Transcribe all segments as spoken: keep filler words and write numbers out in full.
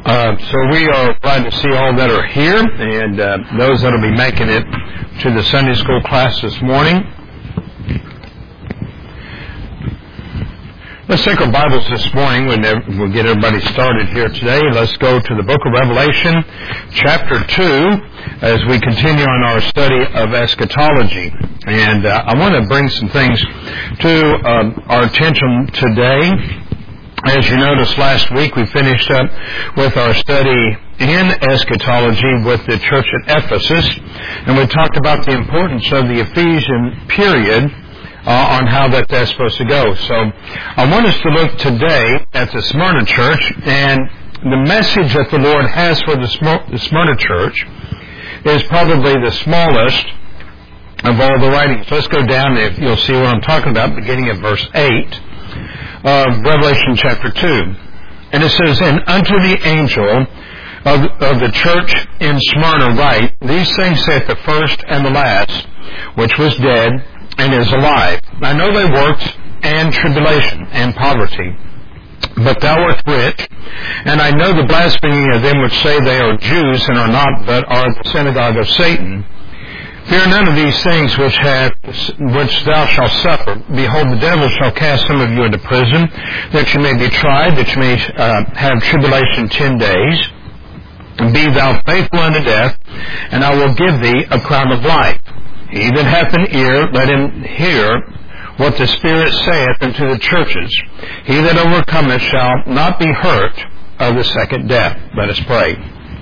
Uh, so we are glad to see all that are here and uh, those that will be making it to the Sunday school class this morning. Let's take our Bibles this morning. We'll get everybody started here today. Let's go to the book of Revelation, chapter two, as we continue on our study of eschatology. And uh, I want to bring some things to uh, our attention today. As you noticed last week, we finished up with our study in eschatology with the church at Ephesus, and we talked about the importance of the Ephesian period uh, on how that that's supposed to go. So I want us to look today at the Smyrna church, and the message that the Lord has for the, Smyrna, the Smyrna church is probably the smallest of all the writings. Let's go down there. You'll see what I'm talking about, beginning at verse eight. Of Revelation chapter two. And it says, "And unto the angel of, of the church in Smyrna write, These things saith the first and the last, which was dead and is alive. I know thy works and tribulation and poverty, but thou art rich, and I know the blasphemy of them which say they are Jews and are not, but are the synagogue of Satan. Fear none of these things which have, which thou shalt suffer. Behold, the devil shall cast some of you into prison, that you may be tried, that you may uh, have tribulation ten days. And be thou faithful unto death, and I will give thee a crown of life. He that hath an ear, let him hear what the Spirit saith unto the churches. He that overcometh shall not be hurt of the second death." Let us pray.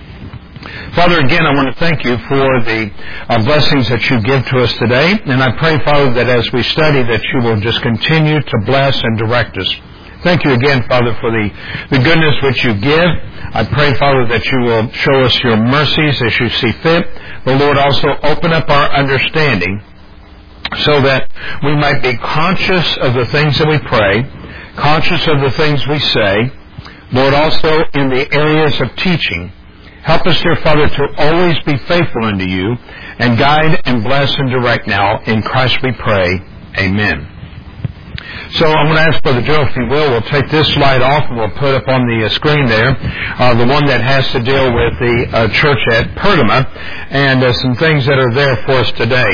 Father, again, I want to thank you for the uh, blessings that you give to us today. And I pray, Father, that as we study, that you will just continue to bless and direct us. Thank you again, Father, for the, the goodness which you give. I pray, Father, that you will show us your mercies as you see fit. But, Lord, also open up our understanding so that we might be conscious of the things that we pray, conscious of the things we say. Lord, also in the areas of teaching. Help us, dear Father, to always be faithful unto you and guide and bless and direct now. In Christ we pray. Amen. So I'm going to ask Brother Joe, if he will, we'll take this slide off and we'll put up on the uh, screen there uh, the one that has to deal with the uh, church at Pergama and uh, some things that are there for us today.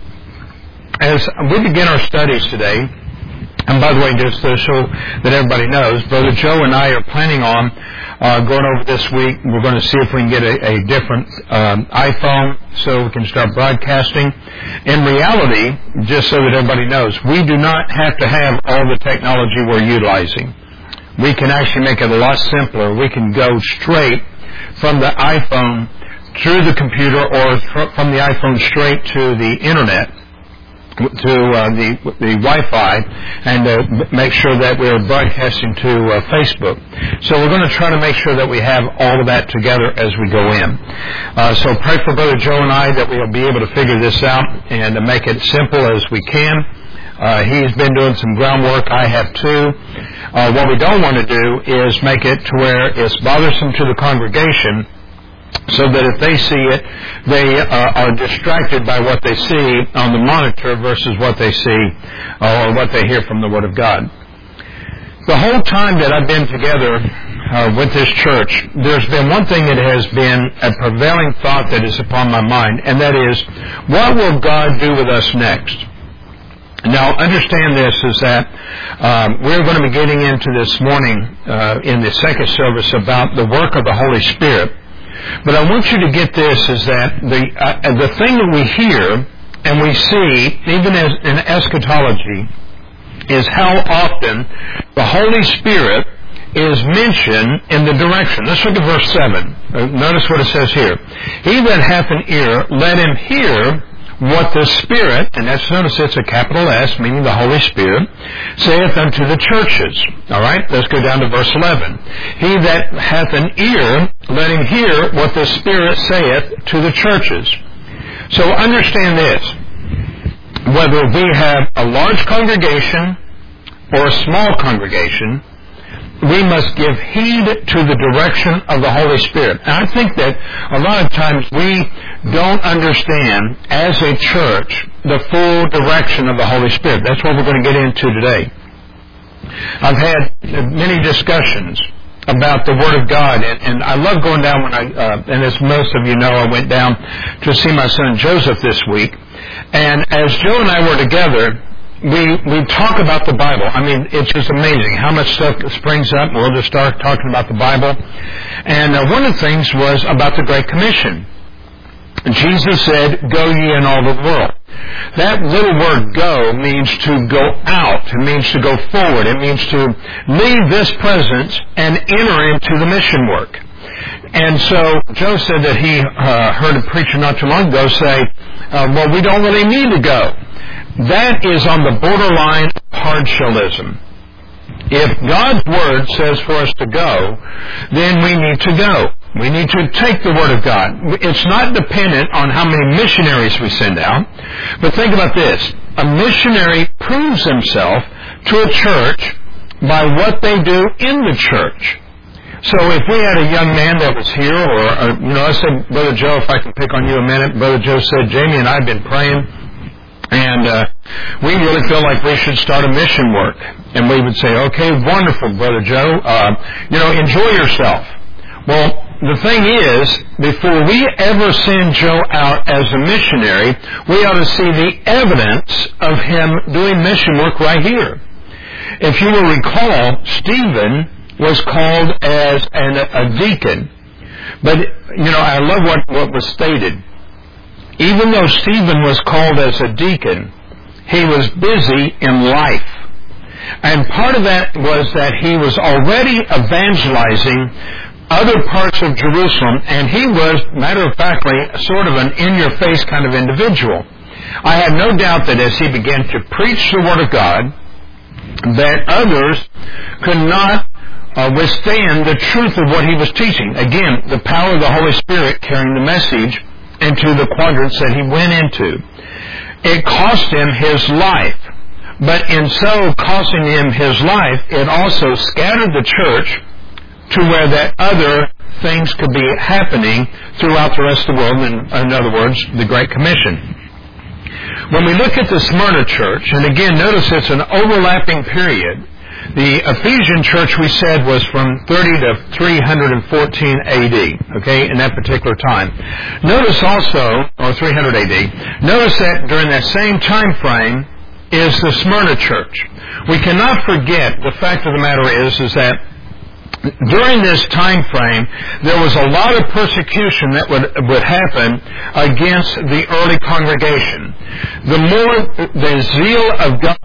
As we begin our studies today, and by the way, just so that everybody knows, Brother Joe and I are planning on uh, going over this week. We're going to see if we can get a, a different um, iPhone so we can start broadcasting. In reality, just so that everybody knows, we do not have to have all the technology we're utilizing. We can actually make it a lot simpler. We can go straight from the iPhone through the computer or from the iPhone straight to the Internet, to uh, the the Wi-Fi, and uh, make sure that we're broadcasting to uh, Facebook. So we're going to try to make sure that we have all of that together as we go in. Uh, so pray for Brother Joe and I that we'll be able to figure this out and to make it simple as we can. Uh, he's been doing some groundwork. I have too. Uh, what we don't want to do is make it to where it's bothersome to the congregation, so that if they see it, they uh, are distracted by what they see on the monitor versus what they see uh, or what they hear from the Word of God. The whole time that I've been together uh, with this church, there's been one thing that has been a prevailing thought that is upon my mind, and that is, what will God do with us next? Now, understand this is that um, we're going to be getting into this morning uh, in the second service about the work of the Holy Spirit. But I want you to get this, is that the uh, the thing that we hear and we see, even as in eschatology, is how often the Holy Spirit is mentioned in the direction. Let's look at verse seven. Uh, notice what it says here. He that hath an ear, let him hear what the Spirit, and that's, notice it's a capital S, meaning the Holy Spirit, saith unto the churches. All right, let's go down to verse eleven. He that hath an ear, let him hear what the Spirit saith to the churches. So understand this. Whether we have a large congregation or a small congregation, we must give heed to the direction of the Holy Spirit. And I think that a lot of times we don't understand, as a church, the full direction of the Holy Spirit. That's what we're going to get into today. I've had many discussions about the Word of God. And, and I love going down when I, uh, and as most of you know, I went down to see my son Joseph this week. And as Joe and I were together, we we talk about the Bible. I mean, it's just amazing how much stuff springs up. We'll just start talking about the Bible. And uh, one of the things was about the Great Commission. Jesus said, "Go ye in all the world." That little word "go" means to go out. It means to go forward. It means to leave this presence and enter into the mission work. And so Joe said that he uh, heard a preacher not too long ago say, uh, well, we don't really need to go. That is on the borderline of hardshellism. If God's Word says for us to go, then we need to go. We need to take the Word of God. It's not dependent on how many missionaries we send out. But think about this. A missionary proves himself to a church by what they do in the church. So if we had a young man that was here, or, or you know, I said, Brother Joe, if I can pick on you a minute, Brother Joe said, Jamie and I have been praying, and uh, we really feel like we should start a mission work. And we would say, okay, wonderful, Brother Joe. Uh, you know, enjoy yourself. Well, the thing is, before we ever send Joe out as a missionary, we ought to see the evidence of him doing mission work right here. If you will recall, Stephen was called as an, a deacon. But, you know, I love what, what was stated. Even though Stephen was called as a deacon, he was busy in life. And part of that was that he was already evangelizing other parts of Jerusalem, and he was, matter of factly, sort of an in-your-face kind of individual. I have no doubt that as he began to preach the Word of God, that others could not uh, withstand the truth of what he was teaching. Again, the power of the Holy Spirit carrying the message into the quadrants that he went into. It cost him his life. But in so costing him his life, it also scattered the church to where that other things could be happening throughout the rest of the world. In, in other words, the Great Commission. When we look at the Smyrna church, and again, notice it's an overlapping period. The Ephesian church, we said, was from thirty to three fourteen A D, okay, in that particular time. Notice also, or three hundred A D, notice that during that same time frame is the Smyrna church. We cannot forget, the fact of the matter is, is that during this time frame, there was a lot of persecution that would, would happen against the early congregation. The more the zeal of God,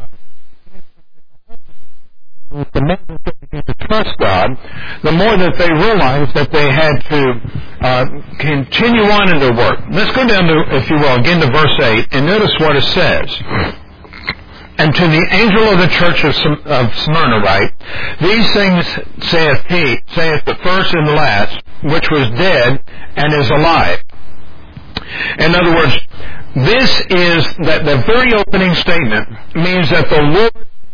the more that they began to trust God, the more that they realized that they had to uh, continue on in their work. Let's go down to, if you will, again to verse eight, and notice what it says. And to the angel of the church of, of Smyrna write, these things saith he, saith the first and the last, which was dead and is alive. In other words, this is, that the very opening statement means that the Lord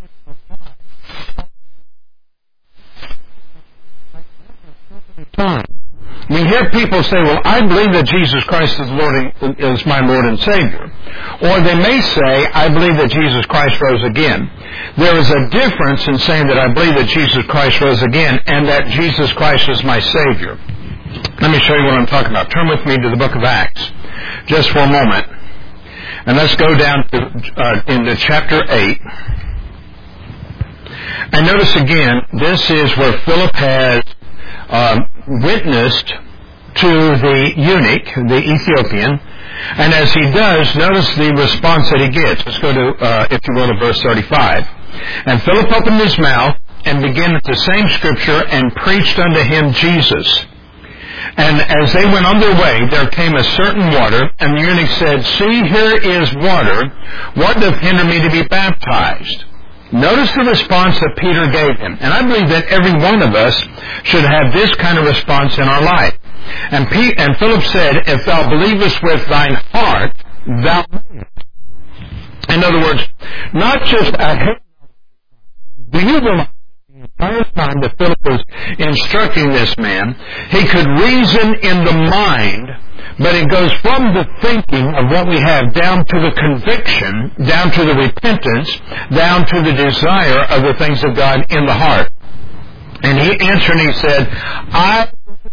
time. We hear people say, well, I believe that Jesus Christ is, Lord, is my Lord and Savior. Or they may say, I believe that Jesus Christ rose again. There is a difference in saying that I believe that Jesus Christ rose again and that Jesus Christ is my Savior. Let me show you what I'm talking about. Turn with me to the book of Acts just for a moment. And let's go down to, uh, into chapter eight. And notice again, this is where Philip has Um, witnessed to the eunuch, the Ethiopian, and as he does, notice the response that he gets. Let's go to, uh, if you will, to verse thirty-five. And Philip opened his mouth and began at the same scripture and preached unto him Jesus. And as they went on their way, there came a certain water, and the eunuch said, See, here is water. What doth hinder me to be baptized? Notice the response that Peter gave him. And I believe that every one of us should have this kind of response in our life. And, P- and Philip said, If thou believest with thine heart, thou mayest. In other words, not just a head. Do you realize the entire time that Philip was instructing this man, he could reason in the mind, but it goes from the thinking of what we have down to the conviction, down to the repentance, down to the desire of the things of God in the heart. And he answered and he said, I,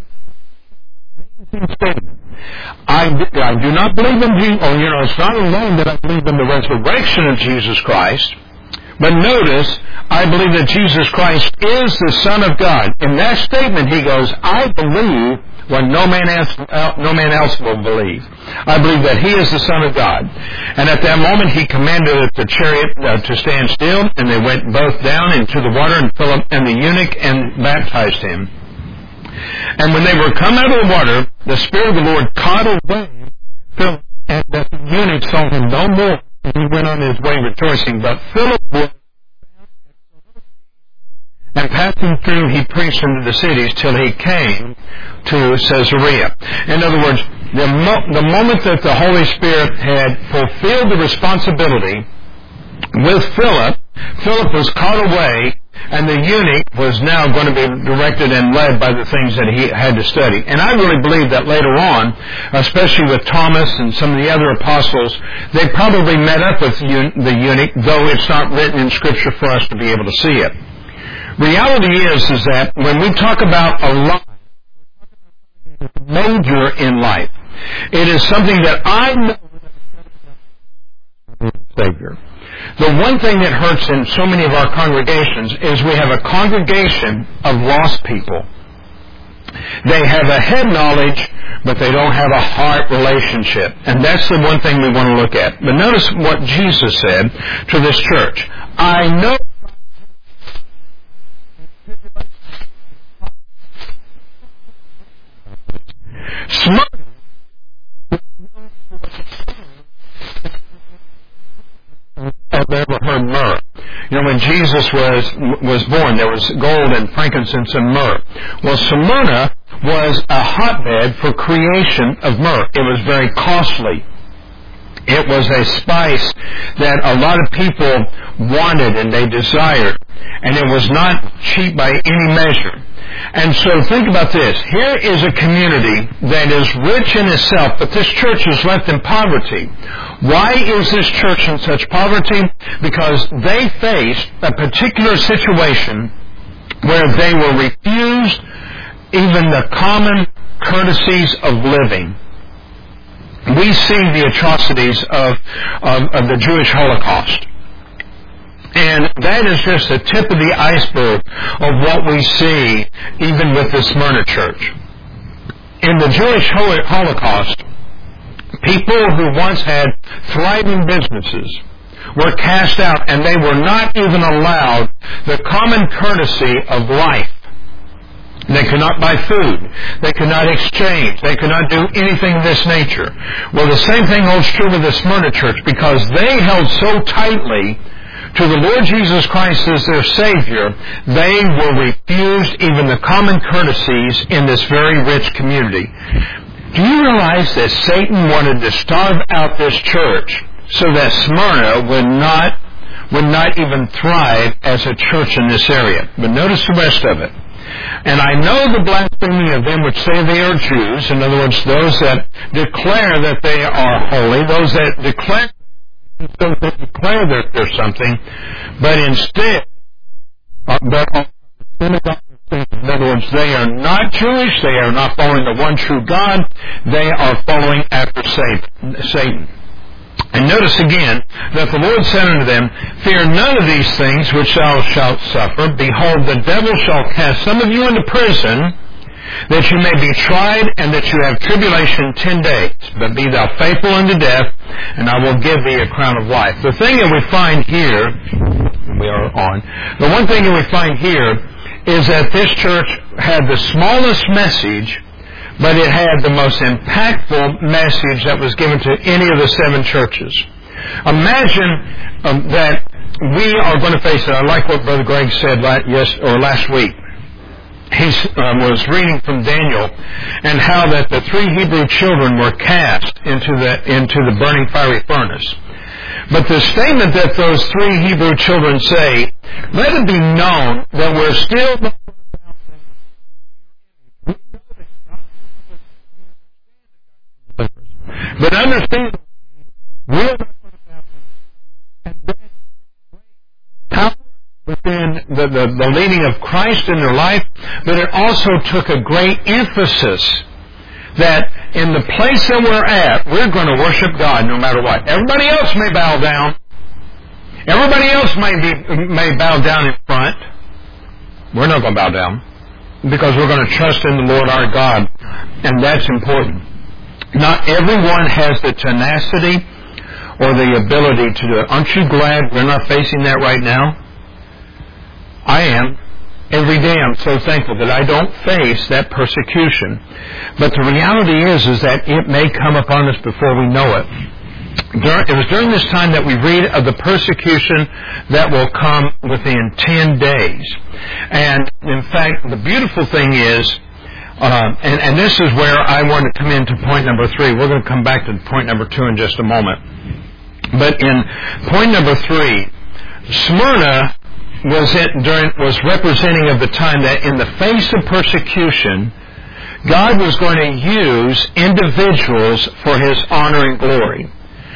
I, I do not believe in Jesus. Oh, you know, it's not alone that I believe in the resurrection of Jesus Christ. But notice, I believe that Jesus Christ is the Son of God. In that statement, he goes, I believe what no man else, uh, no man else will believe. I believe that he is the Son of God. And at that moment, he commanded the chariot uh, to stand still, and they went both down into the water, and Philip and the eunuch, and baptized him. And when they were come out of the water, the Spirit of the Lord caught away Philip, and the eunuch saw him no more. And he went on his way rejoicing. But Philip was, and passing through, he preached into the cities till he came to Caesarea. In other words, the, mo- the moment that the Holy Spirit had fulfilled the responsibility with Philip, Philip was caught away, and the eunuch was now going to be directed and led by the things that he had to study. And I really believe that later on, especially with Thomas and some of the other apostles, they probably met up with the eunuch, though it's not written in Scripture for us to be able to see it. Reality is, is that when we talk about a life, major in life, it is something that I know Savior. The one thing that hurts in so many of our congregations is we have a congregation of lost people. They have a head knowledge, but they don't have a heart relationship. And that's the one thing we want to look at. But notice what Jesus said to this church. I know Smyrna I've ever heard myrrh. You know, when Jesus was was born, there was gold and frankincense and myrrh. Well, Smyrna was a hotbed for creation of myrrh. It was very costly. It was a spice that a lot of people wanted and they desired. And it was not cheap by any measure. And so think about this. Here is a community that is rich in itself, but this church is left in poverty. Why is this church in such poverty? Because they faced a particular situation where they were refused even the common courtesies of living. We see the atrocities of, of, of the Jewish Holocaust. And that is just the tip of the iceberg of what we see even with the Smyrna church. In the Jewish Holocaust, people who once had thriving businesses were cast out, and they were not even allowed the common courtesy of life. They could not buy food. They could not exchange. They could not do anything of this nature. Well, the same thing holds true with the Smyrna church, because they held so tightly to the Lord Jesus Christ as their Savior, they were refused even the common courtesies in this very rich community. Do you realize that Satan wanted to starve out this church so that Smyrna would not would not even thrive as a church in this area? But notice the rest of it. And I know the blasphemy of them which say they are Jews, in other words, those that declare that they are holy, those that declare those that declare that they're something, but instead, uh, but in other words, they are not Jewish, they are not following the one true God, they are following after Satan. And notice again that the Lord said unto them, Fear none of these things which thou shalt suffer. Behold, the devil shall cast some of you into prison, that you may be tried, and that you have tribulation ten days. But be thou faithful unto death, and I will give thee a crown of life. The thing that we find here, we are on, the one thing that we find here is that this church had the smallest message, but it had the most impactful message that was given to any of the seven churches. Imagine um, that we are going to face it. I like what Brother Greg said last, yes, or last week. He uh, was reading from Daniel, and how that the three Hebrew children were cast into the into the burning fiery furnace. But the statement that those three Hebrew children say, let it be known that we're still... But understand, we're not power within the, the, the leading of Christ in their life, but it also took a great emphasis that in the place that we're at, we're going to worship God no matter what. Everybody else may bow down. Everybody else may be, may bow down in front. We're not going to bow down because we're going to trust in the Lord our God, and that's important. Not everyone has the tenacity or the ability to do it. Aren't you glad we're not facing that right now? I am. Every day I'm so thankful that I don't face that persecution. But the reality is, is that it may come upon us before we know it. It was during this time that we read of the persecution that will come within ten days. And in fact, the beautiful thing is, uh, and, and this is where I want to come into point number three. We're going to come back to point number two in just a moment. But in point number three, Smyrna was it during was representing of the time that in the face of persecution, God was going to use individuals for His honor and glory.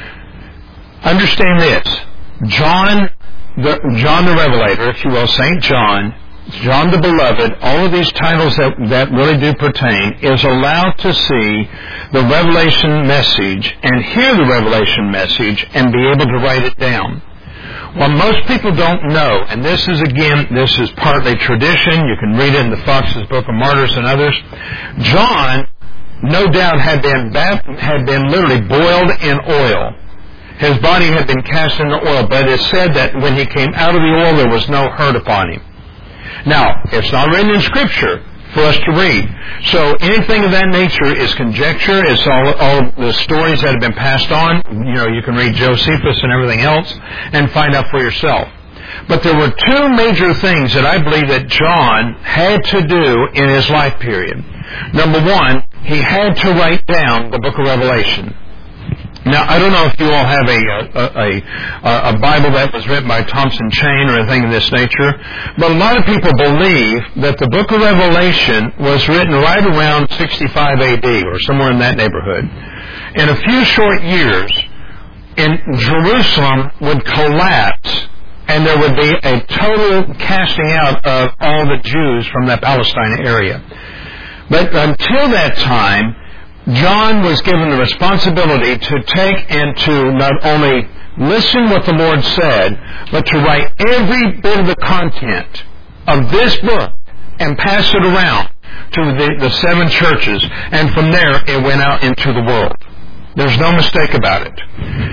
Understand this: John, the John the Revelator, if you will, Saint John, John the Beloved, all of these titles that that really do pertain, is allowed to see the revelation message and hear the revelation message and be able to write it down. Well, most people don't know, and this is, again, this is partly tradition. You can read it in the Fox's Book of Martyrs and others. John, no doubt, had been had been literally boiled in oil. His body had been cast in the oil, but it said that when he came out of the oil, there was no hurt upon him. Now, it's not written in Scripture for us to read. So anything of that nature is conjecture. It's all, all the stories that have been passed on. You know, you can read Josephus and everything else and find out for yourself. But there were two major things that I believe that John had to do in his life period. Number one, he had to write down the book of Revelation. Now, I don't know if you all have a, a, a, a Bible that was written by Thompson Chain or anything of this nature, but a lot of people believe that the book of Revelation was written right around sixty-five A D or somewhere in that neighborhood. In a few short years, in Jerusalem would collapse, and there would be a total casting out of all the Jews from that Palestine area. But until that time, John was given the responsibility to take and to not only listen what the Lord said, but to write every bit of the content of this book and pass it around to the, the seven churches. And from there, it went out into the world. There's no mistake about it.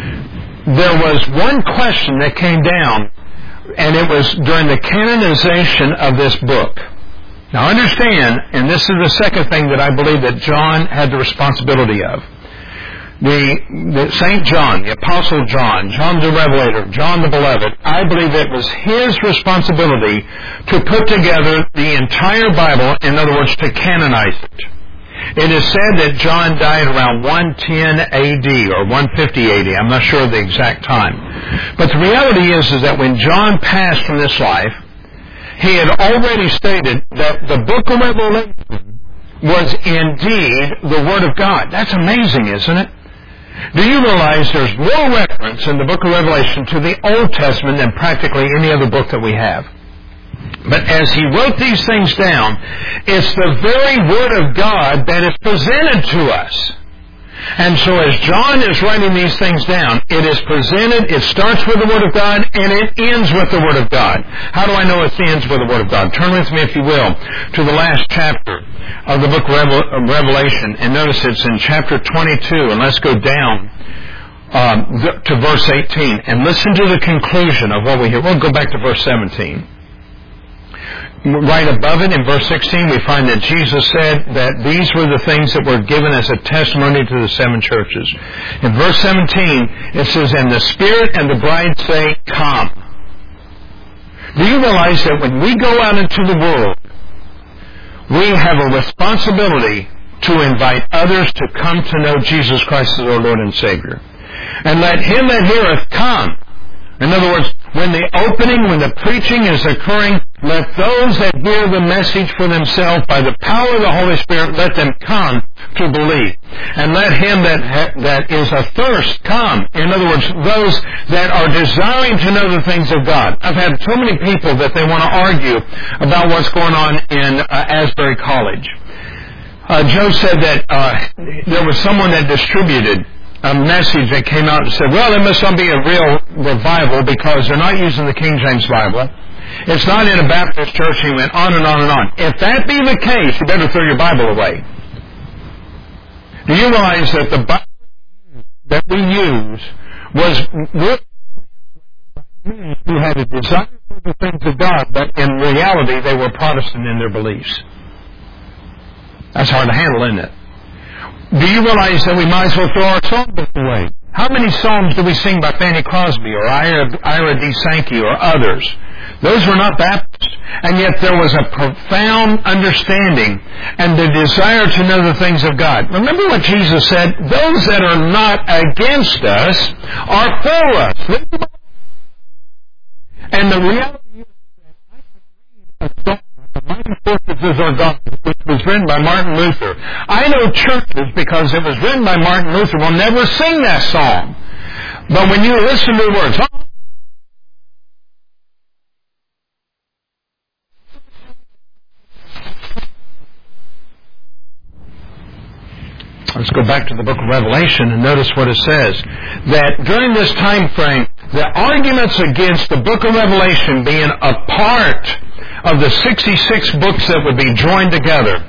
There was one question that came down, and it was during the canonization of this book. Now understand, and this is the second thing that I believe that John had the responsibility of. The, the Saint John, the Apostle John, John the Revelator, John the Beloved, I believe it was his responsibility to put together the entire Bible, in other words, to canonize it. It is said that John died around one ten A D or one fifty A D. I'm not sure of the exact time. But the reality is, is that when John passed from this life, he had already stated that the book of Revelation was indeed the Word of God. That's amazing, isn't it? Do you realize there's more reference in the book of Revelation to the Old Testament than practically any other book that we have? But as he wrote these things down, it's the very Word of God that is presented to us. And so as John is writing these things down, it is presented, it starts with the Word of God, and it ends with the Word of God. How do I know it ends with the Word of God? Turn with me, if you will, to the last chapter of the book of Revelation, and notice it's in chapter twenty-two, and let's go down um, to verse eighteen, and listen to the conclusion of what we hear. We'll go back to verse seventeen. Right above it, in verse sixteen, we find that Jesus said that these were the things that were given as a testimony to the seven churches. In verse seventeen, it says, "And the Spirit and the bride say, 'Come.'" Do you realize that when we go out into the world, we have a responsibility to invite others to come to know Jesus Christ as our Lord and Savior? "And let him that heareth come." In other words, when the opening, when the preaching is occurring, Let those that hear the message for themselves by the power of the Holy Spirit, let them come to believe. And let him that ha- that is athirst come. In other words, those that are desiring to know the things of God. I've had so many people that they want to argue about what's going on in uh, Asbury College. Uh, Joe said that uh, there was someone that distributed a message that came out and said, well, there must not be a real revival because they're not using the King James Bible. It's not in a Baptist church. He went on and on and on. If that be the case, you better throw your Bible away. Do you realize that the Bible that we use was written by men who had a desire for the things of God, but in reality they were Protestant in their beliefs? That's hard to handle, isn't it? Do you realize that we might as well throw our songbook away? How many psalms do we sing by Fanny Crosby or Ira, Ira D. Sankey or others? Those were not Baptists. And yet there was a profound understanding and the desire to know the things of God. Remember what Jesus said? Those that are not against us are for us. And the reality is that I can read a song, The Mighty Fortress Are God, which was written by Martin Luther. I know churches, because it was written by Martin Luther, will never sing that song. But when you listen to the words, let's go back to the book of Revelation and notice what it says. That during this time frame, the arguments against the book of Revelation being a part of the sixty-six books that would be joined together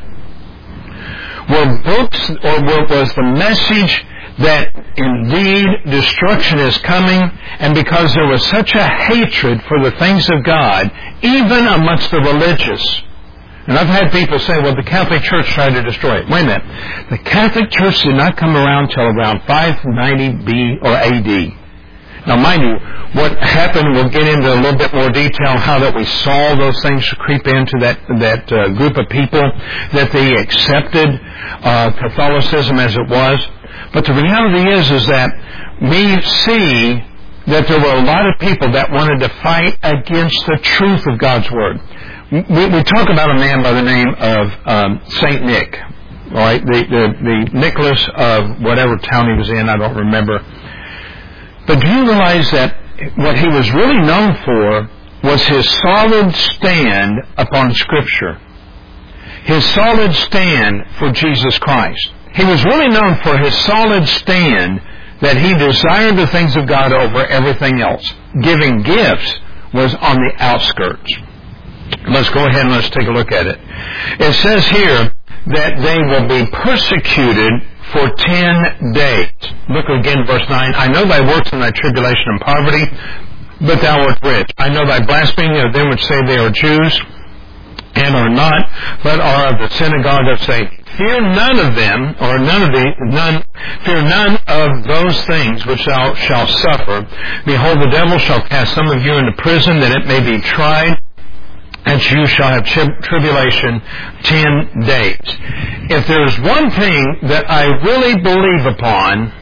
were books, or was the message that indeed destruction is coming, and because there was such a hatred for the things of God, even amongst the religious. And I've had people say, well, the Catholic Church tried to destroy it. Wait a minute. The Catholic Church did not come around till around five ninety B or A D. Now, mind you, what happened, we'll get into a little bit more detail how that we saw those things creep into that that uh, group of people, that they accepted uh, Catholicism as it was. But the reality is, is that we see that there were a lot of people that wanted to fight against the truth of God's Word. We, we talk about a man by the name of um, Saint Nick, all right, the, the, the Nicholas of whatever town he was in, I don't remember. But do you realize that what he was really known for was his solid stand upon Scripture, his solid stand for Jesus Christ. He was really known for his solid stand that he desired the things of God over everything else. Giving gifts was on the outskirts. Let's go ahead and let's take a look at it. It says here that they will be persecuted for ten days. Look again, verse nine. I know thy works and thy tribulation and poverty, but thou art rich. I know thy blasphemy of them which say they are Jews, and are not, but are of the synagogue of Satan. Fear none of them, or none of the, none, fear none of those things which thou shalt suffer. Behold, the devil shall cast some of you into prison, that it may be tried, and you shall have tri- tribulation ten days. If there's one thing that I really believe upon,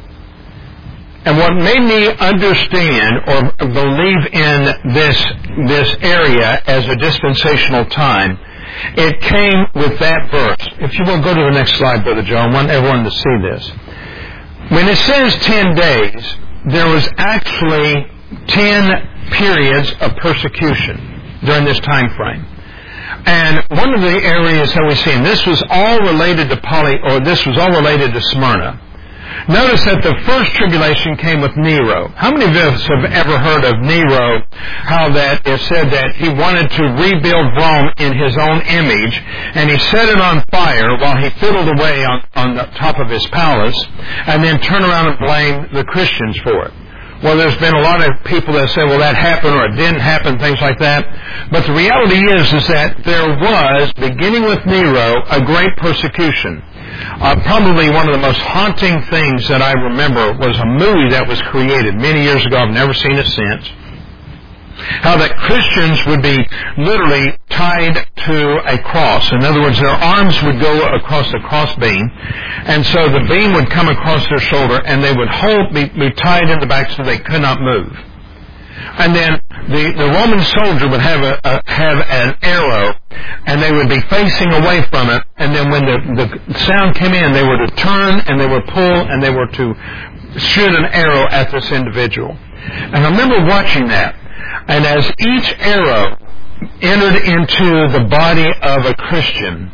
and what made me understand or believe in this, this area as a dispensational time, it came with that verse. If you will go to the next slide, Brother Joe, I want everyone to see this. When it says ten days, there was actually ten periods of persecution during this time frame. And one of the areas that we see, and this was all related to Poly, or this was all related to Smyrna. Notice that the first tribulation came with Nero. How many of us have ever heard of Nero, how that it said that he wanted to rebuild Rome in his own image, and he set it on fire while he fiddled away on, on the top of his palace, and then turn around and blame the Christians for it? Well, there's been a lot of people that say, well, that happened or it didn't happen, things like that. But the reality is, is that there was, beginning with Nero, a great persecution. Uh, probably one of the most haunting things that I remember was a movie that was created many years ago. I've never seen it since. How that Christians would be literally tied to a cross. In other words, their arms would go across the cross beam, and so the beam would come across their shoulder, and they would hold, be, be tied in the back so they could not move. And then the, the Roman soldier would have a, a have an arrow, and they would be facing away from it. And then when the, the sound came in, they were to turn and they were pull and they were to shoot an arrow at this individual. And I remember watching that. And as each arrow entered into the body of a Christian,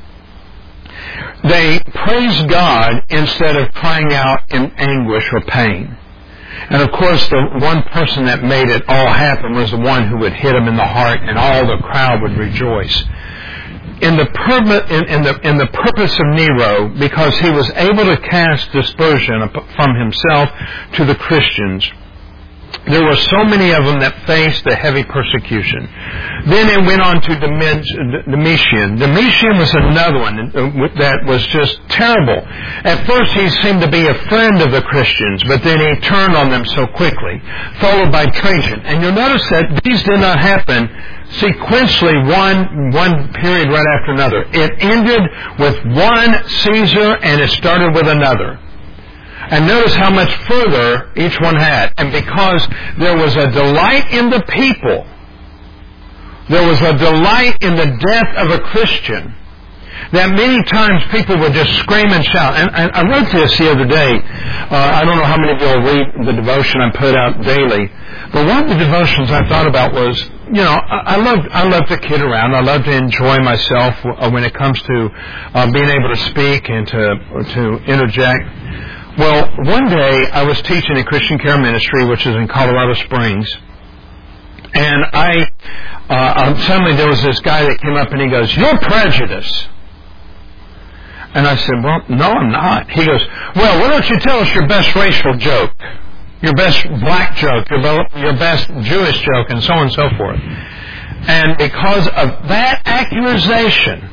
they praised God instead of crying out in anguish or pain. And of course, the one person that made it all happen was the one who would hit him in the heart, and all the crowd would rejoice. In the, pur- in, in the, in the purpose of Nero, because he was able to cast dispersion from himself to the Christians, there were so many of them that faced a heavy persecution. Then it went on to Domitian. Domitian was another one that was just terrible. At first he seemed to be a friend of the Christians, but then he turned on them so quickly, followed by Trajan. And you'll notice that these did not happen sequentially one, one period right after another. It ended with one Caesar and it started with another. And notice how much further each one had. And because there was a delight in the people, there was a delight in the death of a Christian, that many times people would just scream and shout. And, and I wrote this the other day. Uh, I don't know how many of you will read the devotion I put out daily. But one of the devotions I thought about was, you know, I, I love I love to kid around. I love to enjoy myself when it comes to uh, being able to speak and to to interject. Well, one day I was teaching a Christian Care Ministry, which is in Colorado Springs, and I uh, suddenly there was this guy that came up and he goes, "You're prejudiced." And I said, "Well, no, I'm not." He goes, "Well, why don't you tell us your best racial joke, your best black joke, your, your best Jewish joke, and so on and so forth." And because of that accusation,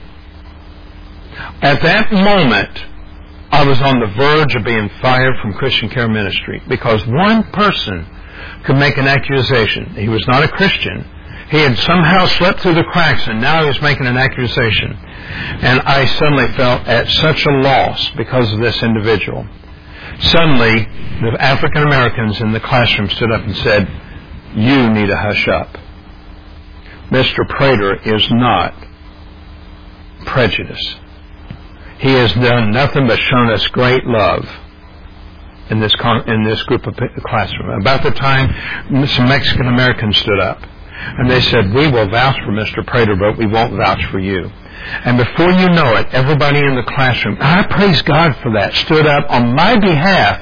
at that moment, I was on the verge of being fired from Christian Care Ministry because one person could make an accusation. He was not a Christian. He had somehow slipped through the cracks, and now he was making an accusation. And I suddenly felt at such a loss because of this individual. Suddenly, the African Americans in the classroom stood up and said, "You need to hush up. Mister Prater is not prejudiced. He has done nothing but shown us great love in this con- in this group of classroom." About the time, some Mexican Americans stood up, and they said, "We will vouch for Mister Prater, but we won't vouch for you." And before you know it, everybody in the classroom, I praise God for that, stood up on my behalf,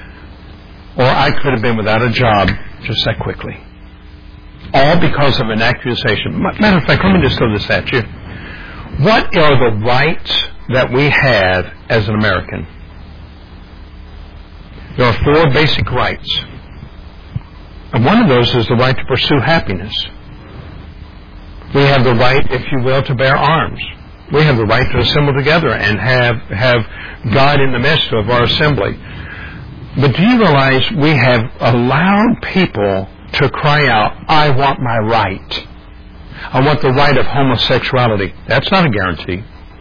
or I could have been without a job just that quickly. All because of an accusation. Matter of fact, let me just throw this at you. What are the rights that we have as an American? There are four basic rights. And one of those is the right to pursue happiness. We have the right, if you will, to bear arms. We have the right to assemble together and have, have God in the midst of our assembly. But do you realize we have allowed people to cry out, "I want my right. I want the right of homosexuality." That's not a guarantee.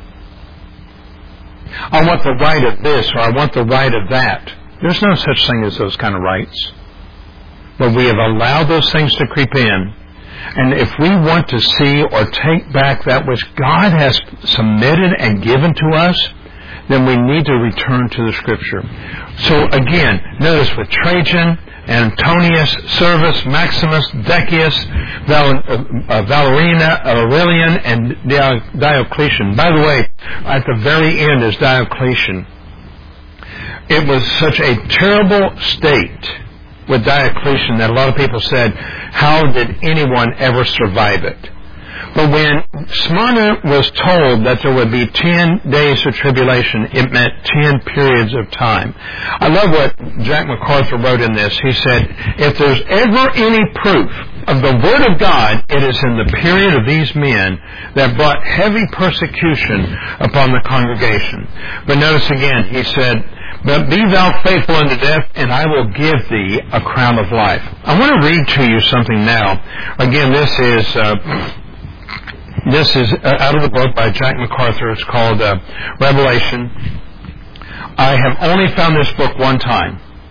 "I want the right of this," or "I want the right of that." There's no such thing as those kind of rights. But we have allowed those things to creep in. And if we want to see or take back that which God has submitted and given to us, then we need to return to the Scripture. So again, notice with Trajan, Antonius, Servus, Maximus, Decius, Val- uh, Valeriana, Aurelian, and Diocletian. By the way, at the very end is Diocletian. It was such a terrible state with Diocletian that a lot of people said, how did anyone ever survive it? But when Smyrna was told that there would be ten days of tribulation, it meant ten periods of time. I love what Jack MacArthur wrote in this. He said, if there's ever any proof of the Word of God, it is in the period of these men that brought heavy persecution upon the congregation. But notice again, he said, but be thou faithful unto death, and I will give thee a crown of life. I want to read to you something now. Again, this is uh, this is out of the book by Jack MacArthur. It's called uh, Revelation. I have only found this book one time.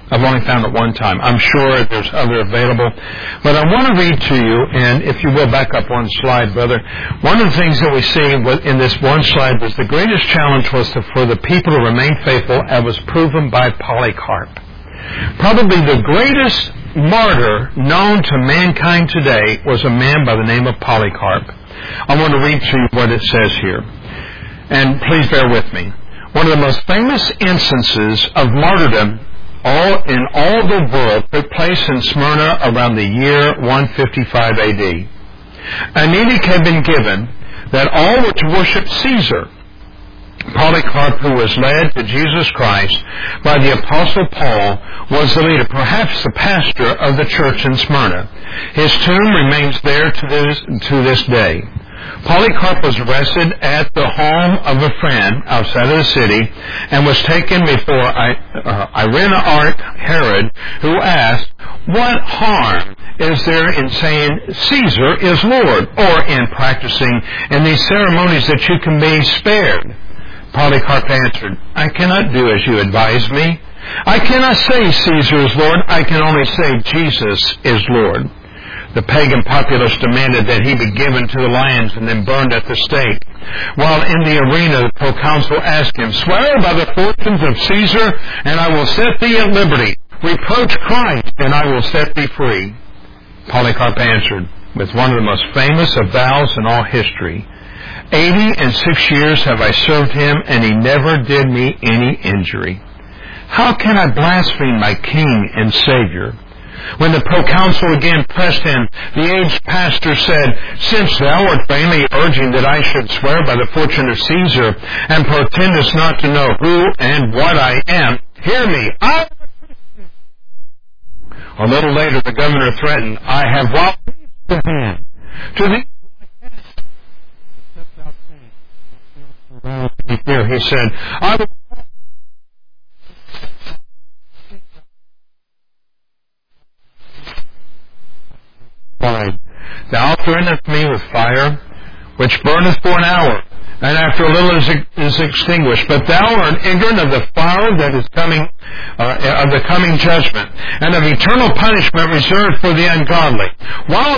I've only found it one time. I'm sure there's other available. But I want to read to you, and if you will back up one slide, brother. One of the things that we see in this one slide was the greatest challenge was to, for the people to remain faithful, as was proven by Polycarp. Probably the greatest martyr known to mankind today was a man by the name of Polycarp. I want to read to you what it says here. And please bear with me. One of the most famous instances of martyrdom all in all the world took place in Smyrna around the year one fifty-five A D. An edict had been given that all were to worship Caesar. Polycarp, who was led to Jesus Christ by the Apostle Paul, was the leader, perhaps the pastor of the church in Smyrna. His tomb remains there to this, to this day. Polycarp was arrested at the home of a friend outside of the city and was taken before uh, Irenaeus Herod, who asked, "What harm is there in saying Caesar is Lord, or in practicing in these ceremonies that you can be spared?" Polycarp answered, "I cannot do as you advise me. I cannot say Caesar is Lord. I can only say Jesus is Lord." The pagan populace demanded that he be given to the lions and then burned at the stake. While in the arena, the proconsul asked him, "Swear by the fortunes of Caesar, and I will set thee at liberty. Reproach Christ, and I will set thee free." Polycarp answered with one of the most famous of vows in all history, Eighty and six years have I served him, and he never did me any injury. How can I blaspheme my King and Savior?" When the proconsul again pressed him, the aged pastor said, "Since thou art vainly urging that I should swear by the fortune of Caesar, and pretendest not to know who and what I am, hear me. I A little later, the governor threatened, "I have robbed the hand to the Here he said, "I will." "Thou threatenest me with fire, which burneth for an hour, and after a little is, is extinguished. But thou art ignorant of the fire that is coming, uh, of the coming judgment, and of eternal punishment reserved for the ungodly." While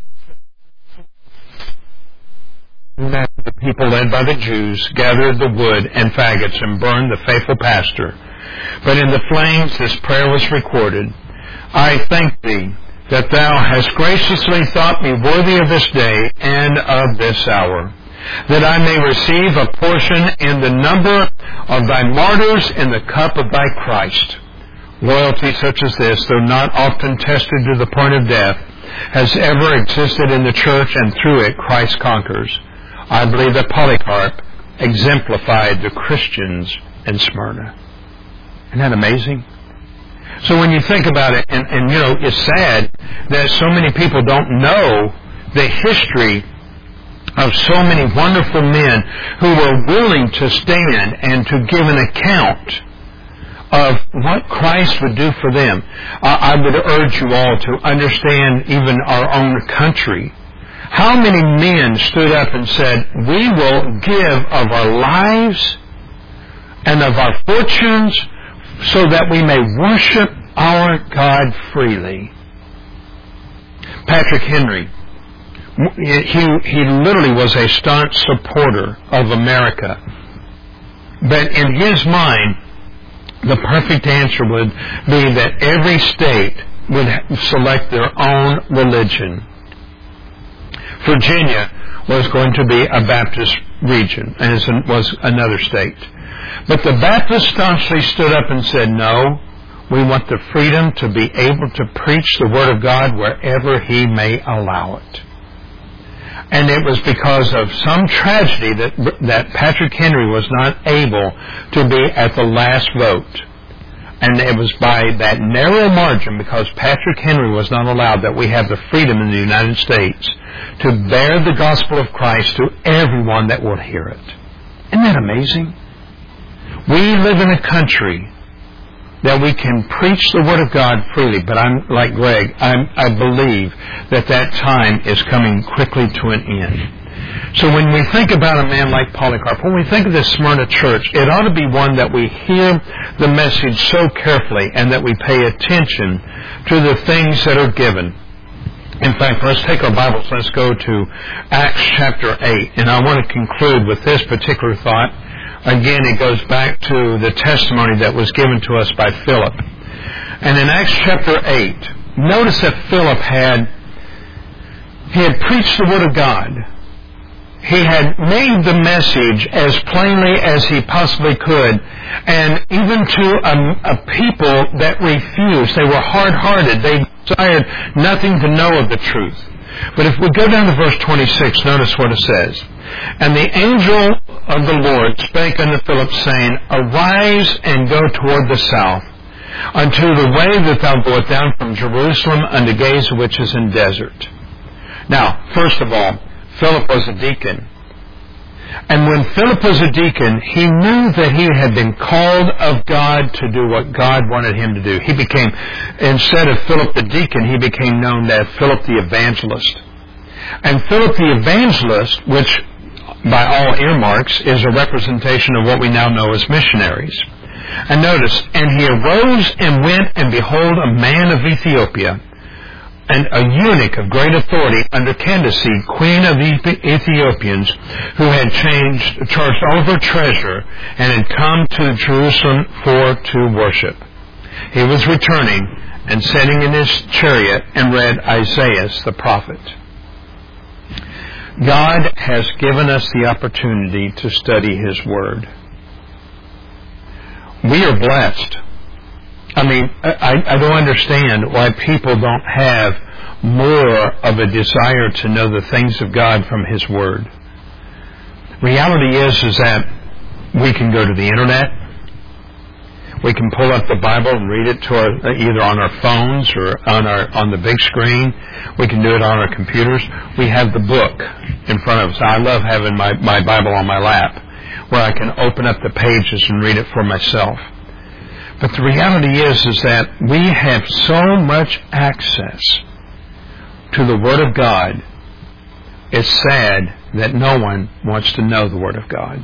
the people led by the Jews gathered the wood and faggots and burned the faithful pastor. But in the flames this prayer was recorded, "I thank thee that thou hast graciously thought me worthy of this day and of this hour, that I may receive a portion in the number of thy martyrs in the cup of thy Christ." Loyalty such as this, though not often tested to the point of death, has ever existed in the church, and through it Christ conquers. I believe that Polycarp exemplified the Christians in Smyrna. Isn't that amazing? So when you think about it, and, and you know, it's sad that so many people don't know the history of so many wonderful men who were willing to stand and to give an account of what Christ would do for them. I, I would urge you all to understand even our own country. How many men stood up and said, "We will give of our lives and of our fortunes so that we may worship our God freely"? Patrick Henry, he, he literally was a staunch supporter of America. But in his mind, the perfect answer would be that every state would select their own religion. Virginia was going to be a Baptist region, as was another state. But the Baptists staunchly stood up and said, "No, we want the freedom to be able to preach the Word of God wherever He may allow it." And it was because of some tragedy that, that Patrick Henry was not able to be at the last vote. And it was by that narrow margin, because Patrick Henry was not allowed, that we have the freedom in the United States to bear the gospel of Christ to everyone that will hear it. Isn't that amazing? We live in a country that we can preach the Word of God freely, but I'm like Greg, I'm, I believe that that time is coming quickly to an end. So when we think about a man like Polycarp, when we think of this Smyrna church, it ought to be one that we hear the message so carefully and that we pay attention to the things that are given. In fact, let's take our Bibles. Let's go to Acts chapter eight. And I want to conclude with this particular thought. Again, it goes back to the testimony that was given to us by Philip. And in Acts chapter eight, notice that Philip had, he had preached the Word of God. He had made the message as plainly as he possibly could. And even to a, a people that refused, they were hard-hearted. They desired nothing to know of the truth. But if we go down to verse twenty-six, notice what it says. And the angel of the Lord spake unto Philip, saying, Arise and go toward the south, unto the way that thou goest down from Jerusalem unto Gaza, which is in desert. Now, first of all, Philip was a deacon. And when Philip was a deacon, he knew that he had been called of God to do what God wanted him to do. He became, instead of Philip the deacon, he became known as Philip the evangelist. And Philip the evangelist, which by all earmarks is a representation of what we now know as missionaries. And notice, and he arose and went, and behold, a man of Ethiopia, and a eunuch of great authority under Candace, queen of the Ethiopians, who had changed, charged all of her treasure, and had come to Jerusalem for to worship. He was returning and sitting in his chariot and read Isaiah the prophet. God has given us the opportunity to study His Word. We are blessed. I mean, I, I don't understand why people don't have more of a desire to know the things of God from His Word. Reality is, is that we can go to the Internet. We can pull up the Bible and read it to our, either on our phones or on our on the big screen. We can do it on our computers. We have the book in front of us. I love having my, my Bible on my lap, where I can open up the pages and read it for myself. But the reality is, is that we have so much access to the Word of God. It's sad that no one wants to know the Word of God.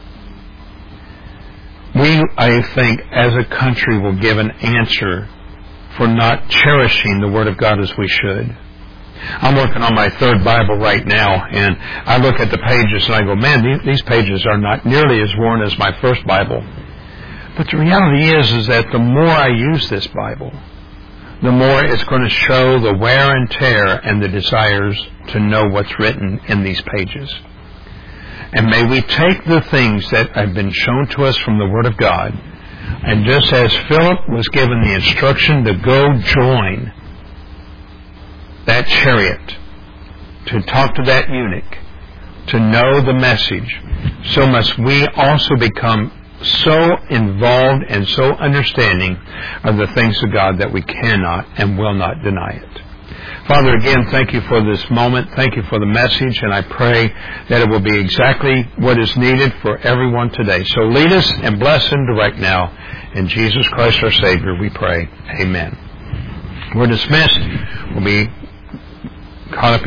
We, I think, as a country will give an answer for not cherishing the Word of God as we should. I'm working on my third Bible right now, and I look at the pages and I go, man, these pages are not nearly as worn as my first Bible. But the reality is, is that the more I use this Bible, the more it's going to show the wear and tear and the desires to know what's written in these pages. And may we take the things that have been shown to us from the Word of God, and just as Philip was given the instruction to go join that chariot, to talk to that eunuch, to know the message, so must we also become so involved and so understanding of the things of God that we cannot and will not deny it. Father, again, thank you for this moment. Thank you for the message, and I pray that it will be exactly what is needed for everyone today. So lead us and bless and direct now. In Jesus Christ our Savior we pray. Amen. We're dismissed. We'll be caught up